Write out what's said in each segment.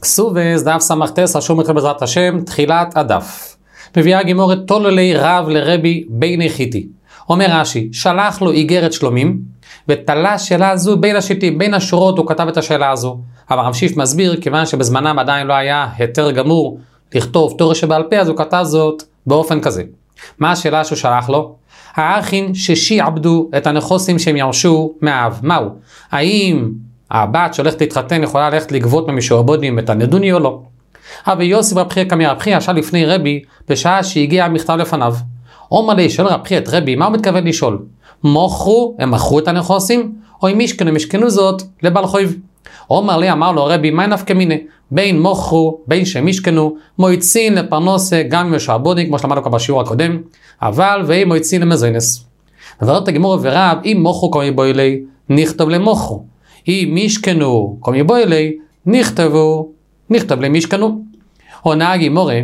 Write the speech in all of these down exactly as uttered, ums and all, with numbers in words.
כסובס דף סמכתס רשום אתכם בעזרת השם תחילת הדף. מביאה גימורת תוללי רב לרבי ביני חיתי. אומר רש"י, שלח לו איגרת שלומים ותלה שאלה הזו בין השיטים, בין השורות הוא כתב את השאלה הזו. אבל רב שיף מסביר, כיוון שבזמנם עדיין לא היה היתר גמור לכתוב תורה שבעל פה, אז הוא כתב זאת באופן כזה. מה השאלה שהוא שלח לו? האחים ששיעבדו את הנכסים שהם ירשו מהאב. מהו? האם הבת שהולכת להתחתן יכולה ללכת לגבות ממשועבדים את הנדוני או לא? אבל יוסף רב חייא קמי רב חייא ישב לפני רבי בשעה שהגיע המכתב לפניו. אומר לי, שואל רב חייא את רבי, מה הוא מתכוון לשאול? מוכרו, הם מכרו את הנכסים? או אם משכנו, הם משכנו זאת לבעל חויב? אומר לי, אמר לו רבי, מה נפקא מינה? בין מוכרו, בין שהם משכנו, מויצין לפרנוסה גם משועבדים, כמו שלמדנו כבר בשיעור הקודם, אבל ואם מויצין למזוינס. וברת הגמור ורב, אם מוכרו קומי בוילי, נכתוב למוכרו. אם משכנו קומי בוילי, נכתבו, נכתב למשכנו. עונה הגימורה,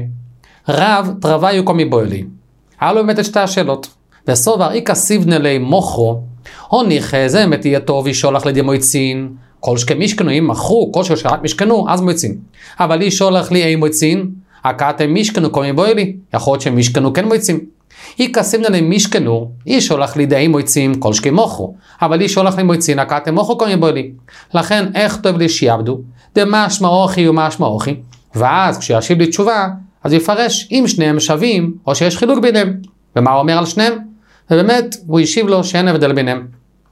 רב תרוויו קומי בוילי. היה לו באמת את שתי השאלות. וסובר איקה סיבנה לי מוכרו, או ניחה זה באמת יהיה טוב ישולח לידי מויצין, כל שכי משכנו, אם מכרו, כל שרק משכנו, אז מויצין. אבל היא שולח לי אי מויצין, הקאתם משכנו קומי בוילי, יכול להיות שמשכנו כן מויצין. איקה סיבנה לי משכנו, היא שולח לידי אי מויצין, כל שכי מוכרו, אבל היא שולח לי מויצין, הקאתם מוכרו קומי בוילי. לכן איך טוב לי שיעבדו? דמשמע אוכי ומשמע אוכי. ואז כשישיב לי תשובה, אז יפרש אם שניהם שווים, או שיש חילוק ביניהם. ומה הוא אומר על שניהם? ובאמת, הוא ישיב לו שאין הבדל ביניהם.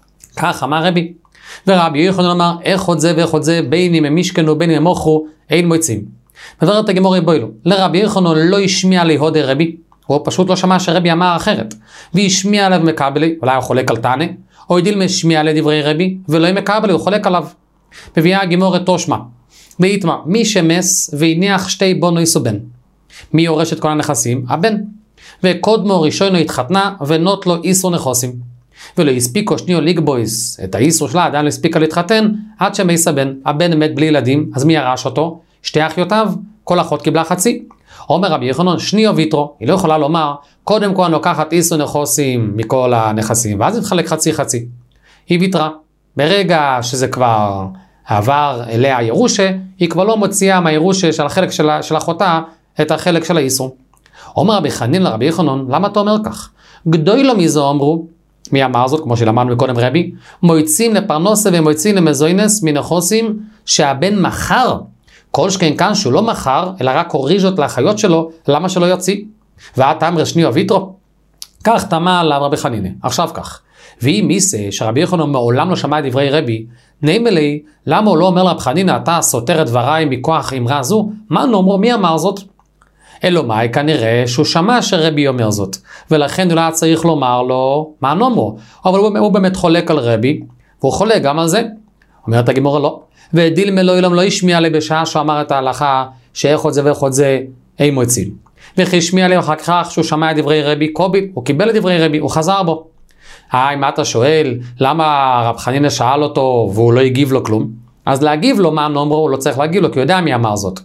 כך אמר רבי. ורבי יוחנן אמר, איך עוד זה ואיך עוד זה, בין אם הם משכנו, בין אם הם מוכרו, אין מויצים. מבארת הגמור בוילו, לרבי יוחנן לא השמיע לי הודי רבי, הוא פשוט לא שמע שרבי אמר אחרת, והשמיע עליו מקבלי, אולי הוא חולק על תענה, או ידיל משמיע לדברי רבי, ולא מקבלי, הוא חולק עליו. מביאה הגמור תושמע, ויתמה, מי שמס והניח שתי בונו יסו בן. מי יורש את כל הנכסים? הבן. וקודמו ראשונו התחתנה ונות לו איסור נכסים. ולא הספיקו שניו לגבויס את האיסור שלה, עדיין לא הספיקה להתחתן, עד שמייס הבן. הבן מת בלי ילדים, אז מי ירש אותו? שתי אחיותיו, כל אחות קיבלה חצי. אומר רבי יוחנן, שניו ויתרו, היא לא יכולה לומר, קודם כל לוקחת איסור נכסים מכל הנכסים, ואז יתחלק חצי חצי. היא ויתרה. ברגע שזה כבר עבר אליה ירושה, היא כבר לא מוציאה מהירושה של החלק של, של אחותה את החלק של האיסור. אומר רבי חנין לרבי יוחנן, למה אתה אומר כך? גדוי לו מזו אמרו, מי אמר זאת, כמו שלמדנו מקודם רבי, מויצים לפרנוסה ומויצים למזוינס מנכסים שהבן מחר, כל שכן כאן שהוא לא מחר, אלא רק הוריש זאת לאחיות שלו, למה שלא יוציא? ואת אמר שניו ויתרו? כך תמה עליו רבי חנין. עכשיו כך, ואם מיסה שרבי יוחנן מעולם לא שמע את דברי רבי, נעים אלי, למה הוא לא אומר לרבי חנין, אתה סותר את דבריי מכוח אמרה זו? מה נאמרו, מי אמר זאת? אלומי כנראה שהוא שמע שרבי אומר זאת, ולכן אולי צריך לומר לו מה נאמרו, אבל הוא, הוא באמת חולק על רבי, והוא חולק גם על זה. אומרת הגמורה לא, ודיל מלוילום לא השמיע לי בשעה שהוא אמר את ההלכה שאיך עוד זה ואיך עוד זה אי מויצין. וכי השמיע לי אחר כך שהוא שמע את דברי רבי קובי, הוא קיבל את דברי רבי, הוא חזר בו. היי, מה אתה שואל? למה רב חנינא שאל אותו והוא לא הגיב לו כלום? אז להגיב לו מה נאמרו, הוא לא צריך להגיב לו, כי הוא יודע מי אמר זאת.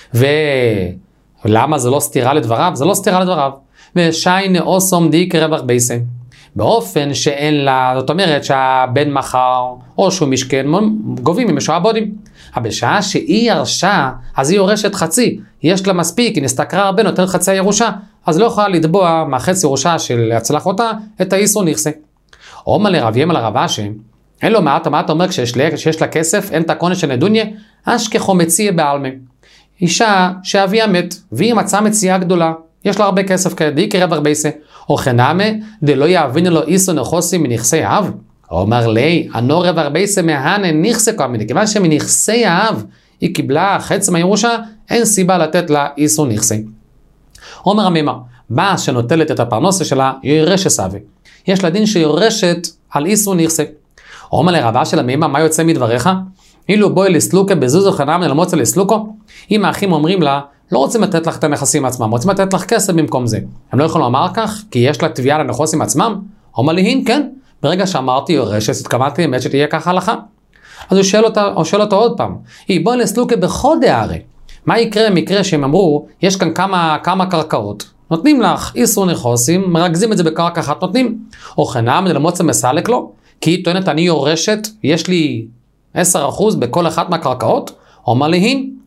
ולמה זה לא סתירה לדבריו? זה לא סתירה לדבריו. ושיינה אוסום די כרווח בייסה. באופן שאין לה, זאת אומרת שהבן מחר או שהוא משכן, גובים ממשועבדים. אבל בשעה שהיא ירשה, אז היא יורשת חצי. יש לה מספיק, היא נסתכרה הרבה, נותנת חצי הירושה, אז לא יכולה לתבוע מהחצי ירושה של הצלחותה את האיסור נכסה. אומר לרב ים על הרב אשי, אין לו מה, מה אתה אומר כשיש לה, כשיש לה כסף, אין את הקונה של נדוניה, אשכחו מציע בעלמה. אישה שאביה מת, והיא מצאה מציאה גדולה, יש לה הרבה כסף כדי כרווח בייסה, או חנמה, דלא יאבינו לו איסור נכסים מנכסי האב. אומר לי, אנו רווח בייסה מהנה נכסה כל מיני, כיוון שמנכסי האב היא קיבלה חצי מהירושה, אין סיבה לתת לה איסור נכסי. אומר המימה, באה שנוטלת את הפרנסה שלה, יורשת סבי. יש לה דין שיורשת על איסור נכסי. אומר לרבה של המימה, מה יוצא מדבריך? אילו בואי לסלוקה בזוזו חנמה למוצא לסלוקו, אם האחים אומרים לה, לא רוצים לתת לך את הנכסים עצמם, רוצים לתת לך כסף במקום זה. הם לא יכולים לומר כך, כי יש לה תביעה לנכסים עצמם? אומר להין, כן. ברגע שאמרתי יורשת, התכוונתי באמת שתהיה ככה הלכה. אז הוא שואל אותה, הוא שואל אותו עוד פעם, היא בואי לסלוקה בכל דהרי. מה יקרה במקרה שהם אמרו, יש כאן כמה, כמה קרקעות, נותנים לך איסור נכסים, מרכזים את זה בקרקע אחת, נותנים. או חנם למוצא מסלק לו, כי היא טוענת אני יורשת, יש לי עשרה אחוז בכל אחת מהקרקעות, אומר להין,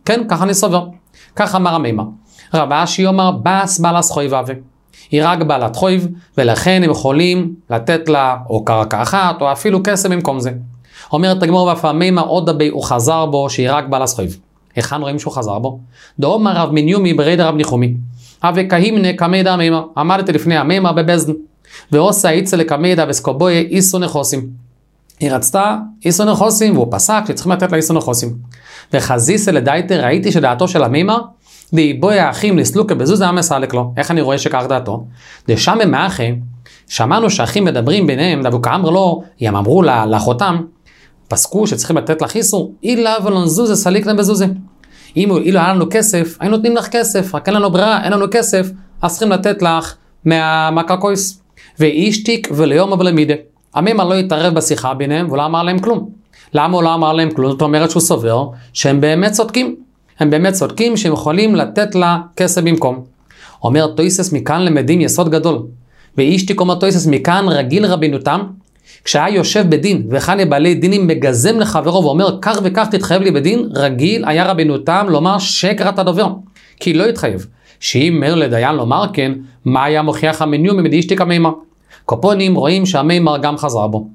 כן, ככה אני סובר. כך אמר המימר. רב אשי אומר, בס בעלס חויב אבה. היא רק בעלת חויב, ולכן הם יכולים לתת לה או קרקע אחת, או אפילו כסף במקום זה. אומרת הגמרא ואף המימר עוד הבי הוא חזר בו, שהיא רק בעלס חויב. היכן רואים שהוא חזר בו? דאמר רב מניומי ברד רב ניחומי. אבי כהימנה כמידע המימר. עמדתי לפני המימר בבזדן. ועושה איצה לכמידע וסקובויה איסו נחוסים. היא רצתה איסו נחוסים, והוא פסק שצריכים לתת לה איסו נחוסים. וחזיסה לדייטה ראיתי שדעתו של המימר, דיבוי האחים לסלוקה בזוזה המסלק לו. איך אני רואה שכך דעתו? דשם הם האחים, שמענו שאחים מדברים ביניהם, דבו כאמר לו, הם אמרו לה, לאחותם, פסקו שצריכים לתת לך איסור, אילה ולון זוזה סליק להם בזוזה. אם אילו היה לנו כסף, היינו נותנים לך כסף, רק אין לנו ברירה, אין לנו כסף, אז צריכים לתת לך מהקרקויס. ואישתיק וליום ולמידה. המימר לא התערב בשיחה ביניהם, ולא אמר להם כלום. למה הוא לא אמר להם כלום? זאת אומרת שהוא סובר שהם באמת צודקים. הם באמת צודקים שהם יכולים לתת לה כסף במקום. אומר תויסס מכאן למדים יסוד גדול. ואישתיק אומר תויסס מכאן רגיל רבינותם, כשהיה יושב בדין ואחד מבעלי דינים מגזם לחברו ואומר כך וכך תתחייב לי בדין, רגיל היה רבינותם לומר שקר אתה דובר. כי לא התחייב. שאם מר לדיין לומר כן, מה היה מוכיח המניום ממדישתיק המימר? קופונים רואים שהמימר גם חזר בו.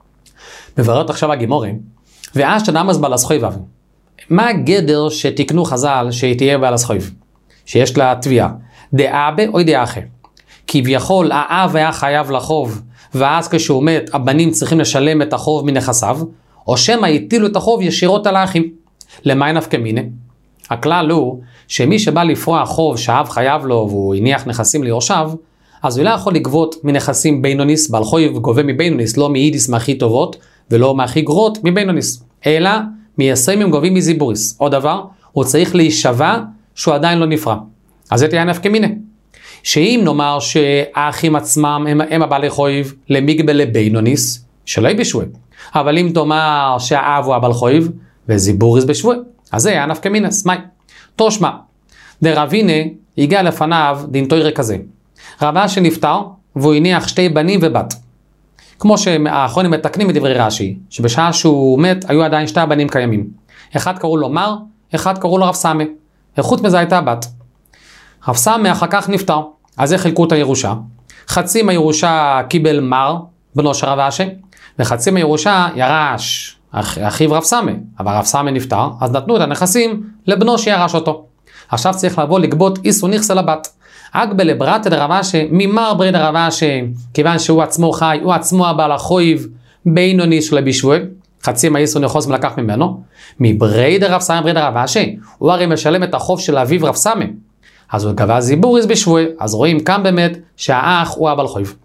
מבארת עכשיו הגימורים, ואז שדמס בעלס חויב אבי. מה הגדר שתקנו חז"ל שהיא תהיה בעלס חויב? שיש לה תביעה. דאבא או דאחה. כביכול האב היה חייב לחוב, ואז כשהוא מת הבנים צריכים לשלם את החוב מנכסיו, או שמא יטילו את החוב ישירות על האחים. למה נפקא מינה? הכלל הוא שמי שבא לפרוע חוב שהאב חייב לו והוא הניח נכסים ליורשיו, אז הוא לא יכול לגבות מנכסים בינוניס, בעל חויב גובה מבינוניס, לא מיידיס מהכי טובות, ולא מהכי גרועות מבינוניס, אלא מייסרים הם גובים מזיבוריס. עוד דבר, הוא צריך להישבע שהוא עדיין לא נפרע. אז זה תהיה נפקא מינה. שאם נאמר שהאחים עצמם הם, הם הבעלי חויב למגבל לבינוניס, שלא יהיה בשווה. אבל אם תאמר שהאב הוא הבעל חויב וזיבוריס בשווה, אז זה היה נפקא מינה. סמי. תושמע, דרבינה הגיע לפניו דין תוירה כזה. רבה שנפטר והוא הניח שתי בנים ובת. כמו שהאחרונים מתקנים מדברי רש"י, שבשעה שהוא מת היו עדיין שתי הבנים קיימים. אחד קראו לו מר, אחד קראו לו רב סמא. וחוץ מזה הייתה בת. רב סמא אחר כך נפטר, אז זה חילקו את הירושה. חצי מהירושה קיבל מר, בנו של רב אשי, וחצי מהירושה ירש אחיו רב סמא. אבל רב סמא נפטר, אז נתנו את הנכסים לבנו שירש אותו. עכשיו צריך לבוא לגבות איסו נכסה לבת. אגבל לברתא דרב אשי, ממר ברי דרב אשי, כיוון שהוא עצמו חי, הוא עצמו הבעל החויב בינוני של בישווה, חצי מהאיסו נכוס מלקח ממנו, מברי דרב סמא ברי דרב אשי, הוא הרי משלם את החוב של אביו רב סמא, אז הוא גבה זיבוריס בשווה, אז רואים כאן באמת שהאח הוא הבעל חויב.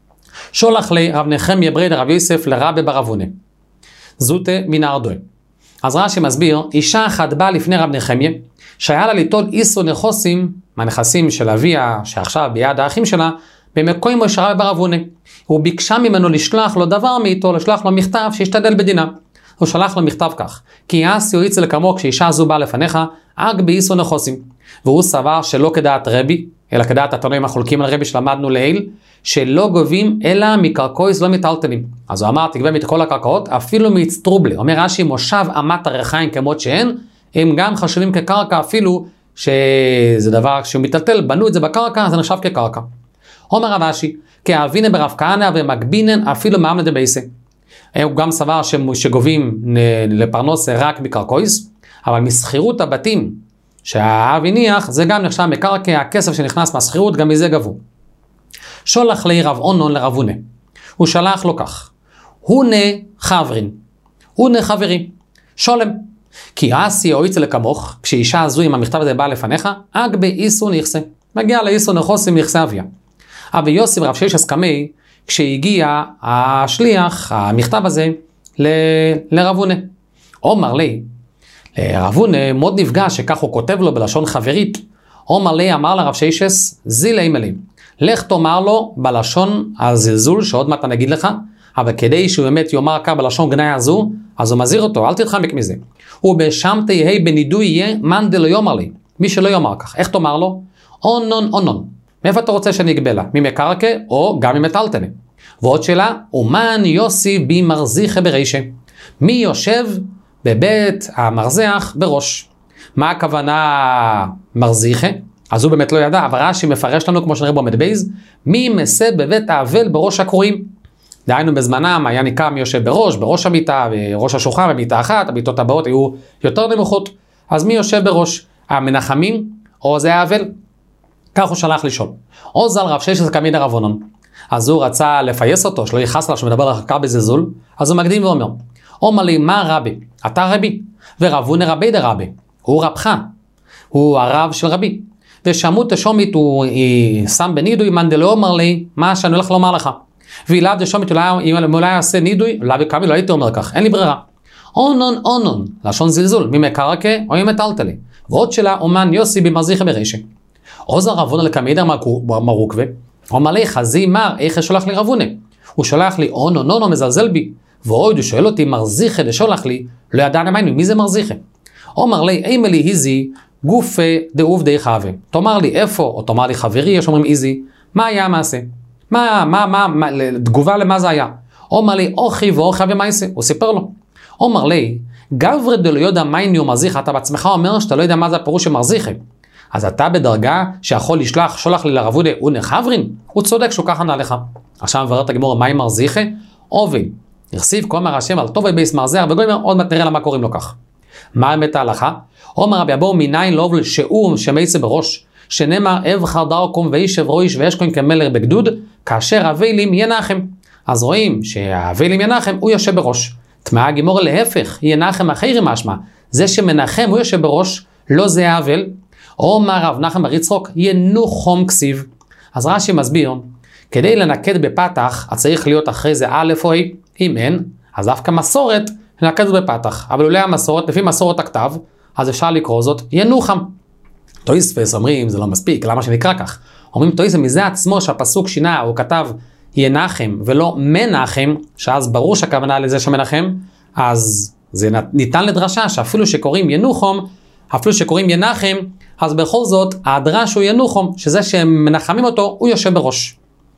שולח לי רב נחמיה ברי דרב יוסף לרבי בר אבונה, זוטה מן הארדוי. אז רש"י מסביר, אישה אחת באה לפני רב נחמיה, שהיה לה ליטול איסו נכוסים מהנכסים של אביה, שעכשיו ביד האחים שלה, במקום משה רבי בר אבונה. הוא ביקשה ממנו לשלוח לו דבר מאיתו, לשלוח לו מכתב שישתדל בדינה. הוא שלח לו מכתב כך, כי יעשי או יצא לכמו כשאישה זו באה לפניך, אג באיסו נכוסים. והוא סבר שלא כדעת רבי, אלא כדעת התנאים החולקים על רבי שלמדנו לעיל, שלא גובים אלא מקרקויס לא מטלטלים. אז הוא אמר, תגבה את כל הקרקעות, אפילו מאצטרובלה. אומר רש"י, מושב אמת הרחיים כמות שהן, הם גם חשובים כקרקע, אפילו שזה דבר שהוא מטלטל, בנו את זה בקרקע, זה נחשב כקרקע. אומר רב אשי, כאבינה ברב כהנא ומקבינן אפילו מעמלא דבייסה. הוא גם סבר שגובים לפרנוס רק מקרקויס, אבל מסחירות הבתים שהאב הניח, זה גם נחשב מקרקע, הכסף שנכנס מהסחירות, גם מזה גבו. שולח לי רב אונון לרב הונה. הוא שלח לו כך, הונה חברין, הונה חברי, שולם. כי אסי או יצא לכמוך, כשאישה הזו עם המכתב הזה באה לפניך, אג באיסו נכסה. מגיע לאיסו נכוסים נכסה אביה. אבי יוסף רב שיש הסכמי, כשהגיע השליח, המכתב הזה, ל... לרב הונה. אומר לי, לרב הונה מאוד נפגע שכך הוא כותב לו בלשון חברית. אומר לי, אמר לרב שיישס, זילי מלי. לך תאמר לו בלשון הזלזול, שעוד מעט נגיד לך, אבל כדי שהוא באמת יאמר כך בלשון גנאי הזו, אז הוא מזהיר אותו, אל תתחמק מזה. ובשם תהיה בנידוי יהיה מאן דלא יאמר לי. מי שלא יאמר כך. איך תאמר לו? אונון אונון. מאיפה אתה רוצה שאני אגבה לה? ממקרקע או גם ממטלטלה? ועוד שאלה, ומן יוסי בי מרזיחה ברישה. מי יושב בבית המרזח בראש? מה הכוונה מרזיחה? אז הוא באמת לא ידע, אבל רש"י מפרש לנו, כמו שנראה בעמוד בייז, מי מסה בבית האבל בראש הקרואים. דהיינו בזמנם היה נקרא מי יושב בראש, בראש המיטה, בראש השולחן, במיטה אחת, המיטות הבאות היו יותר נמוכות, אז מי יושב בראש? המנחמים או זה האבל? כך הוא שלח לשאול. עוז על רב ששת קמין הרבונון, אז הוא רצה לפייס אותו, שלא יכעס עליו שמדבר לחקה בזלזול, אז הוא מקדים ואומר, אומר לי, מה רבי? אתה רבי, ורבונה רבי דרבי, הוא רבך, הוא הרב של רבי. ושמות תשומית הוא שם בנידוי, מנדלו אומר לי, מה שאני הולך לומר לך. ואילב דשומית אם אולי יעשה נידוי, אולי בכמי לא הייתי אומר כך, אין לי ברירה. אונון אונון, לשון זלזול, ממקרקה או ממטלטלי. ועוד שלה אומן יוסי במרזיחה ברשע. עוזר רבונה לקמידר מרוקווה, אומר לי חזי מר, איך שולח לי רבונה? הוא שולח לי אונון אונון מזלזל בי, ועוד הוא שואל אותי מרזיחה דשולח לי, לא ידע נמיינו, מי זה מרזיחה? אומר לי, אימא לי היזי, גופה דאוב די חווה. תאמר לי איפה, או תאמר לי חברי, יש אומרים איזי, מה היה המעשה? מה, מה, מה, מה, תגובה למה זה היה? אומר לי, אוכי ואוכי ומייסה, הוא סיפר לו. אומר לי, גברי דלו יודע מייניו מרזיחה, אתה בעצמך אומר שאתה לא יודע מה זה הפירוש של מרזיחה. אז אתה בדרגה שיכול לשלח, שולח לי לרבודה, הוא נחברין? הוא צודק שהוא ככה ענה לך. עכשיו מברר את הגמור, מהי מרזיחה? עובי. הרסיב כל אמר השם על טוב ובייס מרזח, וגוי אומר, עוד מעט נראה למה קוראים לו כך. מה האמת ההלכה? אומר רבי אבו מניין לובל שהוא שמייצה בראש, שנאמר אבחר דרכום וישב רויש וישכון כמלך בגדוד, כאשר אבלים ינחם. אז רואים שהאבלים ינחם הוא יושב בראש. תמאה גימור להפך, ינחם אחרי משמע, זה שמנחם הוא יושב בראש, לא זה האבל. אומר רב נחם בר יצחק ינוחום כסיב. אז רש"י מסביר, כדי לנקד בפתח, צריך להיות אחרי זה א' או א', אם אין, אז דווקא מסורת לנקד בפתח, אבל אולי המסורת, לפי מסורת הכתב, אז אפשר לקרוא זאת ינוחם. תויספס אומרים, זה לא מספיק, למה שנקרא כך? אומרים תויספס מזה עצמו שהפסוק שינה, הוא כתב ינחם ולא מנחם, שאז ברור שהכוונה לזה שמנחם, אז זה ניתן לדרשה שאפילו שקוראים ינוחום, אפילו שקוראים ינחם, אז בכל זאת הדרש הוא ינוחום, שזה שמנחמים אותו, הוא יושב בראש.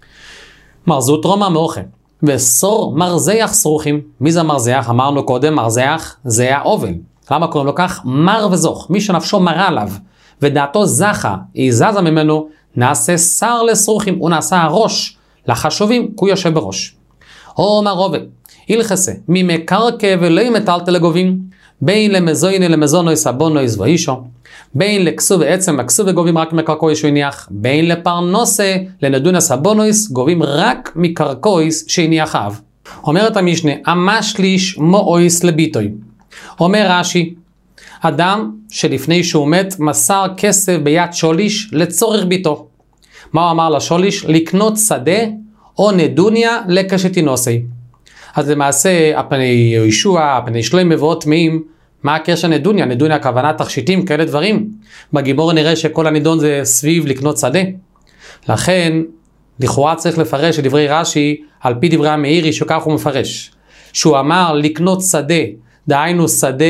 מרזות רומא מאוכל, וסור מרזח סרוכים. מי זה מרזח? אמרנו קודם, מרזח זה האובל. למה קוראים לו כך? מר וזוך, מי שנפשו מרה עליו, ודעתו זכה, היא זזה ממנו, נעשה שר לסרוכים, הוא נעשה הראש לחשובים, הוא יושב בראש. אומר רובה, הלכסה, ממקרקה ולא מטלטל לגובים, בין למזויני למזונוי סבונוי זבוישו, בין לכסו ועצם הכסו וגובים רק מקרקויס שהניח, בין לפרנוסה לנדונה סבונויס גובים רק מקרקויס שהניח אב. אומרת המשנה, המשליש מואויס לביטוי. אומר רש"י, אדם שלפני שהוא מת מסר כסף ביד שוליש לצורך ביתו. מה הוא אמר לשוליש? לקנות שדה או נדוניה לקשתינוסי. אז למעשה הפני ישוע, הפני שלום מבואות טמאים, מה הקשר נדוניה? נדוניה הכוונה תכשיטים, כאלה דברים. בגימור נראה שכל הנידון זה סביב לקנות שדה. לכן, לכאורה צריך לפרש את דברי רש"י, על פי דברי המאירי, שכך הוא מפרש. שהוא אמר לקנות שדה, דהיינו שדה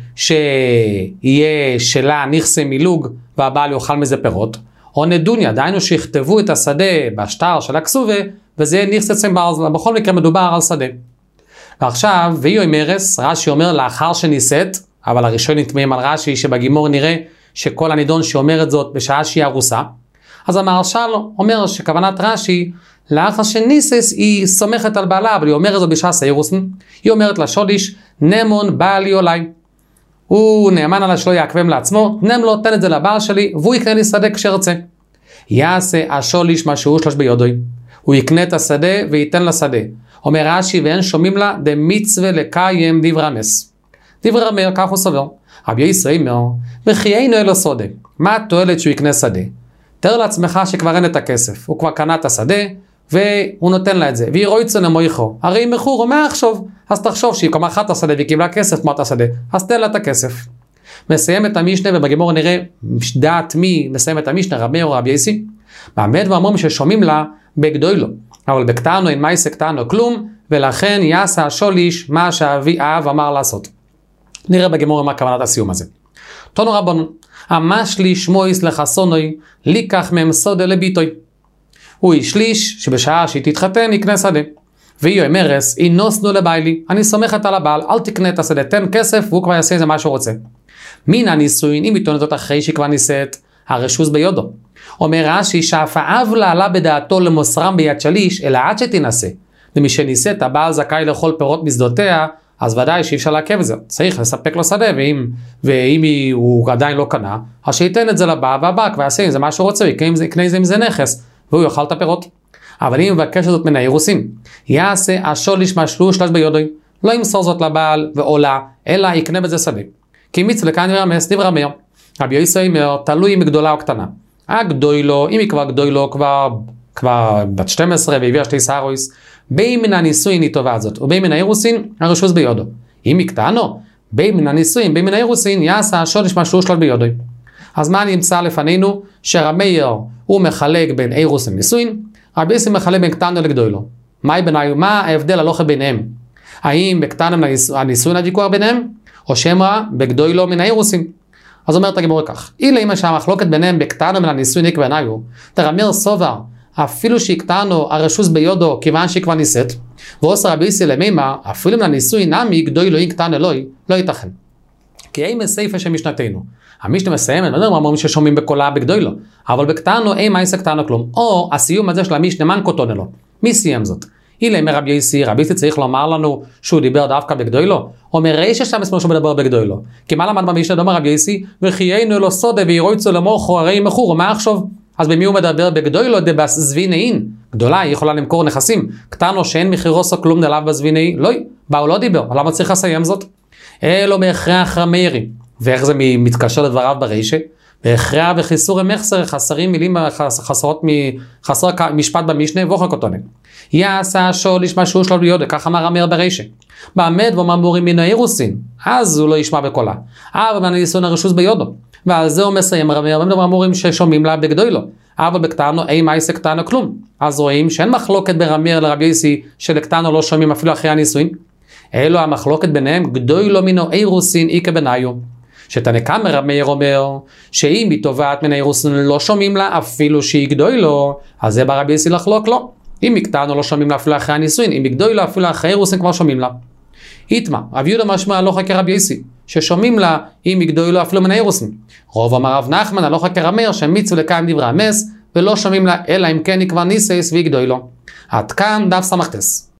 שיהיה שלה נכסה מילוג, והבעל יאכל מזה פירות. או נדוניה, דהיינו שיכתבו את השדה בשטר של הכסובה, וזה יהיה נכסה צמבר, בכל מקרה מדובר על שדה. ועכשיו, ויהי מרס, רש"י אומר לאחר שנישאת, אבל הראשון נתמיים על רש"י שבגימור נראה שכל הנידון שאומר את זאת בשעה שהיא ארוסה, אז המהרש"ל אומר שכוונת רש"י, לאחר שניסס היא סומכת על בעלה, אבל היא אומרת זאת בשעה סיירוסן, היא אומרת לשוליש, נמון בעלי אולי. הוא נאמן עליו שלא יעכבם לעצמו, נם לו תן את זה לבעל שלי, והוא יקנה לי שדה כשרצה. יעשה השוליש מה שהוא שלוש ביודוי. הוא יקנה את השדה וייתן לשדה. אומר רש"י ואין שומעים לה דמצווה לקיים דברי מס. דברי רמר, כך הוא סובר. רבי ישראל אומר, וכי אינו אלו סודה. מה התועלת שהוא יקנה שדה? תאר לעצמך שכבר אין את הכסף. הוא כבר קנה את השדה והוא נותן לה את זה. והיא רויצו נמויכו. הרי אם מחור, מה יחשוב? אז תחשוב שהיא קמה אחת השדה והיא קיבלה כסף כמו את השדה. אז תן לה את הכסף. מסיים את המשנה ובגימור נראה דעת מי מסיים את המשנה רבי או רבי יסי. מעמד ואמרים ששומעים לה בגדולו. אבל בקטענו אין מייסק קטענו כלום, ולכן יעשה השוליש מה שאבי האב אמר לעשות. נראה בגמור מה כוונת הסיום הזה. תונו רבנו, המשליש מויס לחסונוי, ליקח מהם סודה לביטוי. הוא השליש שבשעה שהיא תתחתן יקנה שדה. והיא אומרת, אינוסנו לבעלי, אני סומכת על הבעל, אל תקנה את השדה, תן כסף והוא כבר יעשה איזה מה שהוא רוצה. מן הנישואין, אם היא טוענת זאת אחרי שהיא כבר נישאת, הרשוס ביודו. אומר רש"י שאף האב לה עלה בדעתו למוסרם ביד שליש, אלא עד שתינשא. ומי שנישאת, הבעל זכאי לאכול פירות משדותיה, אז ודאי שאי אפשר לעכב את זה. צריך לספק לו שדה, ואם, ואם היא, הוא עדיין לא קנה, אז שייתן את זה לבא, והבא כבר יעשה עם זה מה שהוא רוצה, יקנה את זה אם זה נכס, והוא יאכל את הפירות. אבל אם מבקש זאת מן האירוסין, יעשה השוליש משלוש שלש ביודוי, לא ימסור זאת לבעל ועולה, אלא יקנה בזה שדה. כי מצווה לכאן ירמס, דברי מאיר. רבי יוסי אומר, תלוי אם היא גדולה או קטנה. הגדולו, אם היא כבר גדולו, כבר, כבר בת שתים עשרה והביאה שתי סערויס, בין מן הנישואין היא טובה זאת, ובין מן האירוסין, הרשוס ביודו. אם היא קטנו, בין מן הנישואין, בין מן האירוסין, יעשה השוליש משלוש שלש ביודוי. אז מה נמצא לפנינו? שרמייר הוא מחלק בין אירוס לנישואין, רבי יוסי מחלק בין קטנו לגדולו. מה, מה ההבדל הלוכה ביניהם? האם בקטנו הנישואין הוויכוח ביניהם, או שמא בגדולו מן האירוסין? אז אומרת הגמרא כך, אילו אם שהמחלוקת ביניהם בקטנו מן הנישואין יקבע נאיו, תרמיר סובר, אפילו שיקטנו הרשוס ביודו כיוון שהיא כבר נישאת, ועושה רבי יוסי למימה, אפילו מן הנישואין נמי גדולו אם קטן אלוהי, לא ייתכן. כי אין מסייפה שמשנתנו. המשנה מסיימת, מדברים אומרים ששומעים בקולה בגדולו, אבל בקטנו אין מייסה קטנו כלום, או הסיום הזה של המשנה מן קוטון אלו. מי סיים זאת? אילו אם רבי יוסי, רבי יוסי צריך לומר לנו שהוא דיבר דווקא בגדולו, אומר ריש שם מספר שהוא מדבר בגדולו. כי מה למד במשנה דומה רבי יוסי, וחיינו לו סודה וירויצו למוחו הרי מחור, מה עכשיו? אז במי הוא מדבר בגדולו דבס זבינאין? גדולה היא יכולה למכור נכסים, קטנו שאין מחירוסו כלום דליו בזבינאי, לא, באו לא דיבר, למה צריך לסיים זאת? אלו בהכרח רמיירי, ואיך זה מתקשר לדבריו ברישה? בהכרח וחיסור המחסר, חסרים מילים חסרות מחסר משפט במשנה ואוכל כותונים. יעשה שוליש משהו שלו ביודו, כך אמר רמייר ברישה. בעמד ומאמורים מן האירוסין, אז הוא לא ישמע בקולה. אבל מן הנישואין הרשוס ביודו. ועל זה הוא מסיים רמייר, הם אמורים ששומעים לה בגדולו. אבל בקטנו אין מייסה קטנו כלום. אז רואים שאין מחלוקת ברמייר לרבי יוסי שלקטנו לא שומעים אפילו אחרי הנישואין. אלו המחלוקת ביניהם גדולו מינו אירוסין איקה בניו. שתנקמה רמייר אומר שאם היא טובעת מן האירוסין לא שומעים לה אפילו שהיא גדולו, אז זה ברבי יוסי לחלוק לא. אם מקטנו לא שומעים לה אפילו אחרי הנישואין, אם גדולו אפילו אחרי אירוסין כבר שומעים לה. איתמה, רבי יהודה משמע הלוכה כרבי יוסי, ששומעים לה אם יגדולו אפילו מן האירוסין. רוב אמר רב נחמן הלוכה כרמייר שמצווה לקיים דברי המס, ולא שומעים לה אלא אם כן היא כבר נישאת ויגדולו. עד כאן דף סמכתס.